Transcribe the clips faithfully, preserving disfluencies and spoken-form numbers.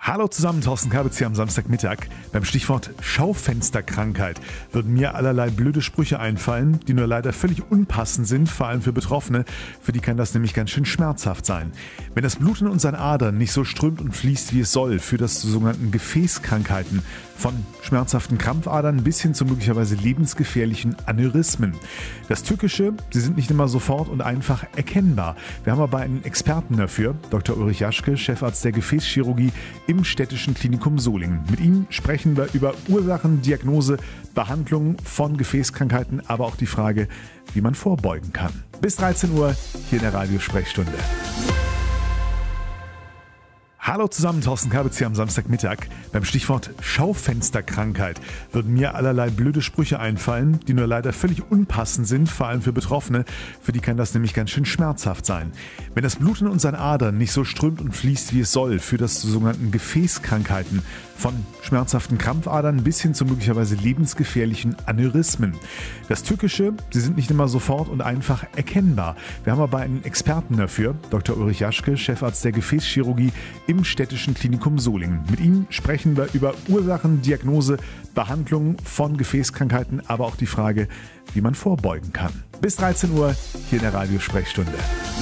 Hallo zusammen, Thorsten Kabitz hier am Samstagmittag. Beim Stichwort Schaufensterkrankheit würden mir allerlei blöde Sprüche einfallen, die nur leider völlig unpassend sind, vor allem für Betroffene. Für die kann das nämlich ganz schön schmerzhaft sein. Wenn das Blut in unseren Adern nicht so strömt und fließt, wie es soll, führt das zu sogenannten Gefäßkrankheiten. Von schmerzhaften Krampfadern bis hin zu möglicherweise lebensgefährlichen Aneurysmen. Das Tückische, sie sind nicht immer sofort und einfach erkennbar. Wir haben aber einen Experten dafür, Doktor Ulrich Jaschke, Chefarzt der Gefäßchirurgie im Städtischen Klinikum Solingen. Mit ihm sprechen wir über Ursachen, Diagnose, Behandlung von Gefäßkrankheiten, aber auch die Frage, wie man vorbeugen kann. Bis dreizehn Uhr hier in der Radiosprechstunde. Hallo zusammen, Thorsten Kabitz hier am Samstagmittag. Beim Stichwort Schaufensterkrankheit würden mir allerlei blöde Sprüche einfallen, die nur leider völlig unpassend sind, vor allem für Betroffene. Für die kann das nämlich ganz schön schmerzhaft sein. Wenn das Blut in unseren Adern nicht so strömt und fließt, wie es soll, führt das zu sogenannten Gefäßkrankheiten. Von schmerzhaften Krampfadern bis hin zu möglicherweise lebensgefährlichen Aneurysmen. Das Tückische, sie sind nicht immer sofort und einfach erkennbar. Wir haben aber einen Experten dafür, Doktor Ulrich Jaschke, Chefarzt der Gefäßchirurgie im Städtischen Klinikum Solingen. Mit ihm sprechen wir über Ursachen, Diagnose, Behandlung von Gefäßkrankheiten, aber auch die Frage, wie man vorbeugen kann. Bis dreizehn Uhr hier in der Radiosprechstunde.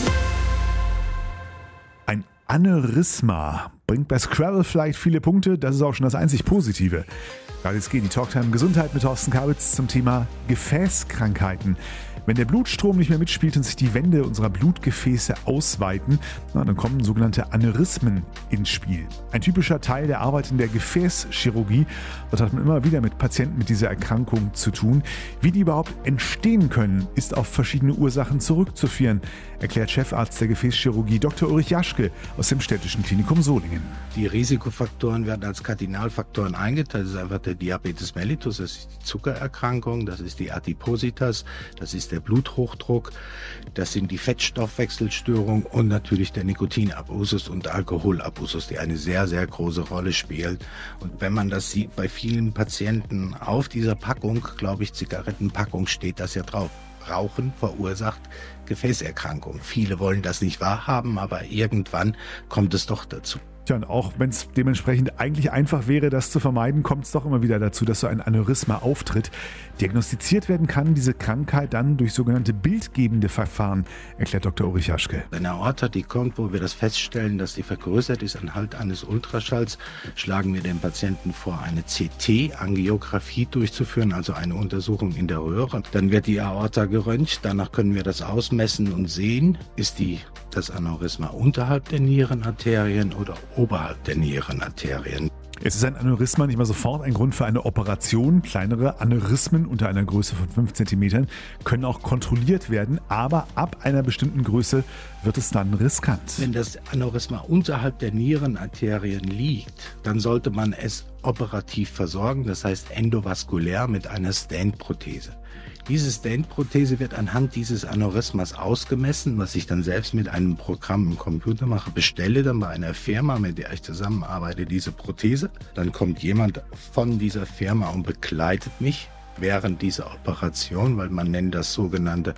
Ein Aneurysma bringt bei Scrabble vielleicht viele Punkte, das ist auch schon das einzig Positive. Radio S G, die Talktime Gesundheit mit Thorsten Kabitz zum Thema Gefäßkrankheiten. Wenn der Blutstrom nicht mehr mitspielt und sich die Wände unserer Blutgefäße ausweiten, na, dann kommen sogenannte Aneurysmen ins Spiel. Ein typischer Teil der Arbeit in der Gefäßchirurgie. Dort hat man immer wieder mit Patienten mit dieser Erkrankung zu tun. Wie die überhaupt entstehen können, ist auf verschiedene Ursachen zurückzuführen, erklärt Chefarzt der Gefäßchirurgie Doktor Ulrich Jaschke aus dem Städtischen Klinikum Solingen. Die Risikofaktoren werden als Kardinalfaktoren eingeteilt. Das ist einfach der Diabetes mellitus, das ist die Zuckererkrankung, das ist die Adipositas, das ist der Bluthochdruck, das sind die Fettstoffwechselstörungen und natürlich der Nikotinabusus und Alkoholabusus, die eine sehr, sehr große Rolle spielen. Und wenn man das sieht bei vielen Patienten auf dieser Packung, glaube ich, Zigarettenpackung steht das ja drauf. Rauchen verursacht Gefäßerkrankungen. Viele wollen das nicht wahrhaben, aber irgendwann kommt es doch dazu. Tja, und auch wenn es dementsprechend eigentlich einfach wäre, das zu vermeiden, kommt es doch immer wieder dazu, dass so ein Aneurysma auftritt. Diagnostiziert werden kann diese Krankheit dann durch sogenannte bildgebende Verfahren, erklärt Doktor Ulrich Jaschke. Eine Aorta, die kommt, wo wir das feststellen, dass die vergrößert ist anhand eines Ultraschalls, schlagen wir dem Patienten vor, eine C T-Angiografie durchzuführen, also eine Untersuchung in der Röhre. Dann wird die Aorta geröntgt, danach können wir das ausmessen und sehen, ist die, das Aneurysma unterhalb der Nierenarterien oder oberhalb der Nierenarterien. Es ist ein Aneurysma nicht mal sofort ein Grund für eine Operation. Kleinere Aneurysmen unter einer Größe von fünf Zentimetern können auch kontrolliert werden, aber ab einer bestimmten Größe wird es dann riskant. Wenn das Aneurysma unterhalb der Nierenarterien liegt, dann sollte man es operativ versorgen, das heißt endovaskulär mit einer Stent-Prothese. Diese Stent-Prothese wird anhand dieses Aneurysmas ausgemessen, was ich dann selbst mit einem Programm im Computer mache, bestelle dann bei einer Firma, mit der ich zusammenarbeite, diese Prothese. Dann kommt jemand von dieser Firma und begleitet mich während dieser Operation, weil man nennt das sogenannte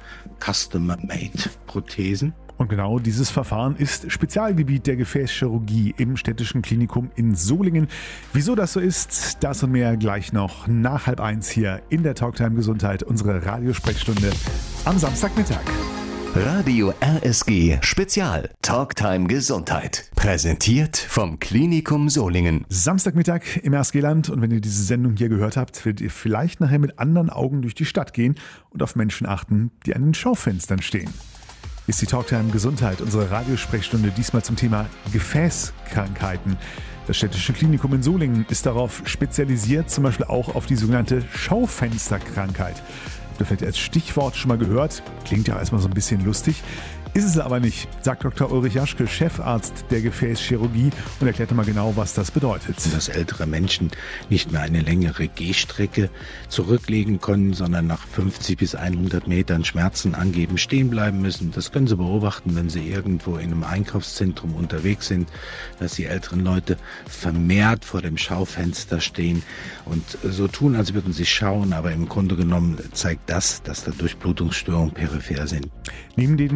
Customer-Made-Prothesen. Und genau dieses Verfahren ist Spezialgebiet der Gefäßchirurgie im Städtischen Klinikum in Solingen. Wieso das so ist, das und mehr gleich noch nach halb eins hier in der Talktime Gesundheit, unsere Radiosprechstunde am Samstagmittag. Radio R S G Spezial Talktime Gesundheit. Präsentiert vom Klinikum Solingen. Samstagmittag im R S G-Land, und wenn ihr diese Sendung hier gehört habt, werdet ihr vielleicht nachher mit anderen Augen durch die Stadt gehen und auf Menschen achten, die an den Schaufenstern stehen. Ist die Talktime Gesundheit, unsere Radiosprechstunde, diesmal zum Thema Gefäßkrankheiten. Das Städtische Klinikum in Solingen ist darauf spezialisiert, zum Beispiel auch auf die sogenannte Schaufensterkrankheit. Habt ihr vielleicht als Stichwort schon mal gehört? Klingt ja erstmal so ein bisschen lustig. Ist es aber nicht, sagt Doktor Ulrich Jaschke, Chefarzt der Gefäßchirurgie, und erklärt mal genau, was das bedeutet. Dass ältere Menschen nicht mehr eine längere Gehstrecke zurücklegen können, sondern nach fünfzig bis hundert Metern Schmerzen angeben stehen bleiben müssen. Das können Sie beobachten, wenn Sie irgendwo in einem Einkaufszentrum unterwegs sind, dass die älteren Leute vermehrt vor dem Schaufenster stehen und so tun, als würden sie schauen, aber im Grunde genommen zeigt das, dass da Durchblutungsstörungen peripher sind. Neben den Gefäßerkrankungen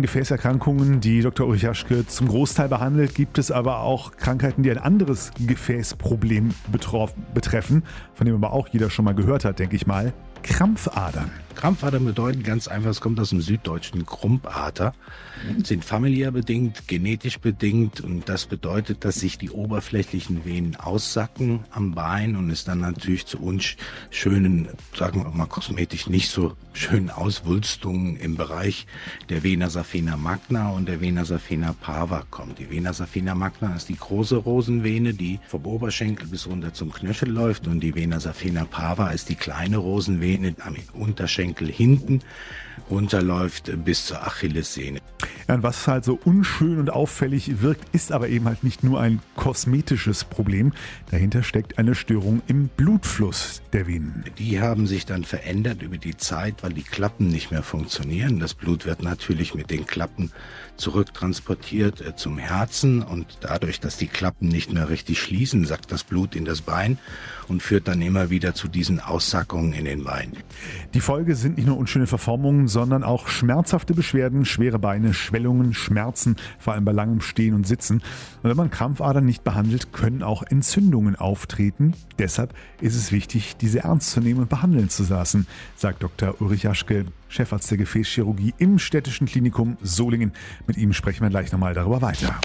Erkrankungen, die Doktor Ulrich Jaschke zum Großteil behandelt, gibt es aber auch Krankheiten, die ein anderes Gefäßproblem betroff, betreffen, von dem aber auch jeder schon mal gehört hat, denke ich mal. Krampfadern. Krampfadern bedeuten ganz einfach, es kommt aus dem Süddeutschen Krumpader, sind familiär bedingt, genetisch bedingt und das bedeutet, dass sich die oberflächlichen Venen aussacken am Bein und es dann natürlich zu unschönen, sagen wir mal kosmetisch nicht so schönen Auswulstungen im Bereich der Vena saphena magna und der Vena saphena parva kommt. Die Vena saphena magna ist die große Rosenvene, die vom Oberschenkel bis runter zum Knöchel läuft und die Vena saphena parva ist die kleine Rosenvene am Unterschenkel hinten runterläuft bis zur Achillessehne. Ja, und was halt so unschön und auffällig wirkt, ist aber eben halt nicht nur ein kosmetisches Problem. Dahinter steckt eine Störung im Blutfluss der Venen. Die haben sich dann verändert über die Zeit, weil die Klappen nicht mehr funktionieren. Das Blut wird natürlich mit den Klappen zurücktransportiert äh, zum Herzen und dadurch, dass die Klappen nicht mehr richtig schließen, sackt das Blut in das Bein und führt dann immer wieder zu diesen Aussackungen in den Beinen. Die Folge sind nicht nur unschöne Verformungen, sondern auch schmerzhafte Beschwerden, schwere Beine, Schwellungen, Schmerzen, vor allem bei langem Stehen und Sitzen. Und wenn man Krampfadern nicht behandelt, können auch Entzündungen auftreten. Deshalb ist es wichtig, diese ernst zu nehmen und behandeln zu lassen, sagt Doktor Ulrich Jaschke, Chefarzt der Gefäßchirurgie im Städtischen Klinikum Solingen. Mit ihm sprechen wir gleich nochmal darüber weiter.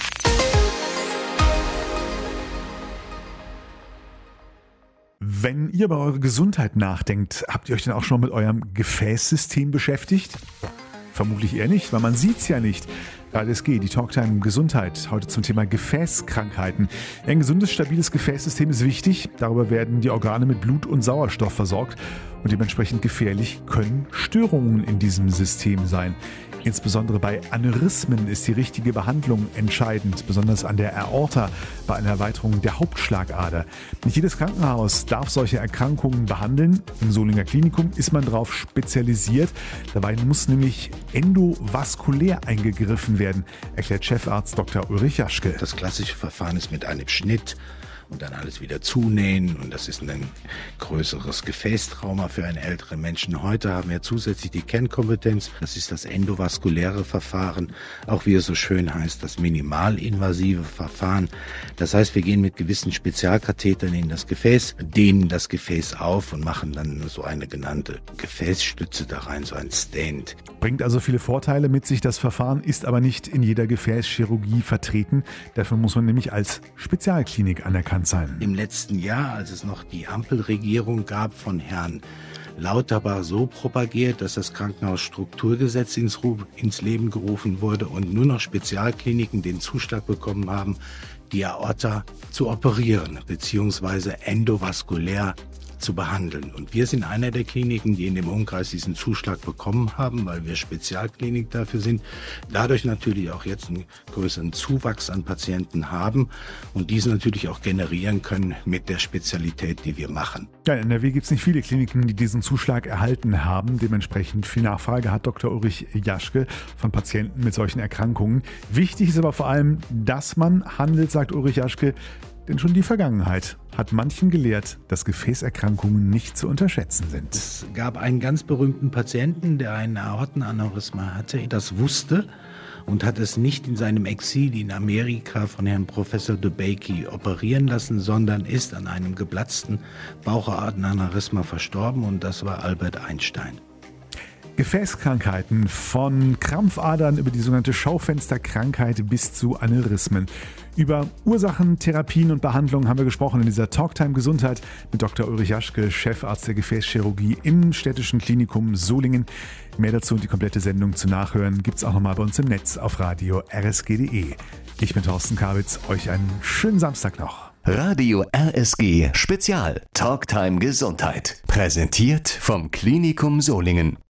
Wenn ihr über eure Gesundheit nachdenkt, habt ihr euch denn auch schon mit eurem Gefäßsystem beschäftigt? Vermutlich eher nicht, weil man sieht es ja nicht. K S G, die Talktime Gesundheit, heute zum Thema Gefäßkrankheiten. Ein gesundes, stabiles Gefäßsystem ist wichtig. Darüber werden die Organe mit Blut und Sauerstoff versorgt. Und dementsprechend gefährlich können Störungen in diesem System sein. Insbesondere bei Aneurysmen ist die richtige Behandlung entscheidend, besonders an der Aorta bei einer Erweiterung der Hauptschlagader. Nicht jedes Krankenhaus darf solche Erkrankungen behandeln. Im Solinger Klinikum ist man darauf spezialisiert. Dabei muss nämlich endovaskulär eingegriffen werden, erklärt Chefarzt Doktor Ulrich Jaschke. Das klassische Verfahren ist mit einem Schnitt und dann alles wieder zunähen und das ist ein größeres Gefäßtrauma für einen älteren Menschen. Heute haben wir zusätzlich die Kernkompetenz, das ist das endovaskuläre Verfahren, auch wie es so schön heißt, das minimalinvasive Verfahren. Das heißt, wir gehen mit gewissen Spezialkathetern in das Gefäß, dehnen das Gefäß auf und machen dann so eine genannte Gefäßstütze da rein, so ein Stand. Bringt also viele Vorteile mit sich. Das Verfahren ist aber nicht in jeder Gefäßchirurgie vertreten. Dafür muss man nämlich als Spezialklinik anerkannt sein. Im letzten Jahr, als es noch die Ampelregierung gab, von Herrn Lauterbach so propagiert, dass das Krankenhausstrukturgesetz ins, ins Leben gerufen wurde und nur noch Spezialkliniken den Zuschlag bekommen haben, die Aorta zu operieren bzw. endovaskulär zu behandeln. Und wir sind einer der Kliniken, die in dem Umkreis diesen Zuschlag bekommen haben, weil wir Spezialklinik dafür sind. Dadurch natürlich auch jetzt einen größeren Zuwachs an Patienten haben und diesen natürlich auch generieren können mit der Spezialität, die wir machen. Ja, in N R W gibt es nicht viele Kliniken, die diesen Zuschlag erhalten haben. Dementsprechend viel Nachfrage hat Doktor Ulrich Jaschke von Patienten mit solchen Erkrankungen. Wichtig ist aber vor allem, dass man handelt, sagt Ulrich Jaschke, denn schon die Vergangenheit hat manchen gelehrt, dass Gefäßerkrankungen nicht zu unterschätzen sind. Es gab einen ganz berühmten Patienten, der ein Aortenaneurysma hatte, das wusste und hat es nicht in seinem Exil in Amerika von Herrn Professor DeBakey operieren lassen, sondern ist an einem geplatzten Bauchaortenaneurysma verstorben und das war Albert Einstein. Gefäßkrankheiten von Krampfadern über die sogenannte Schaufensterkrankheit bis zu Aneurysmen. Über Ursachen, Therapien und Behandlungen haben wir gesprochen in dieser Talktime Gesundheit mit Doktor Ulrich Jaschke, Chefarzt der Gefäßchirurgie im Städtischen Klinikum Solingen. Mehr dazu und die komplette Sendung zu nachhören gibt es auch nochmal bei uns im Netz auf radio r s g punkt d e. Ich bin Thorsten Kabitz, euch einen schönen Samstag noch. Radio R S G Spezial Talktime Gesundheit. Präsentiert vom Klinikum Solingen.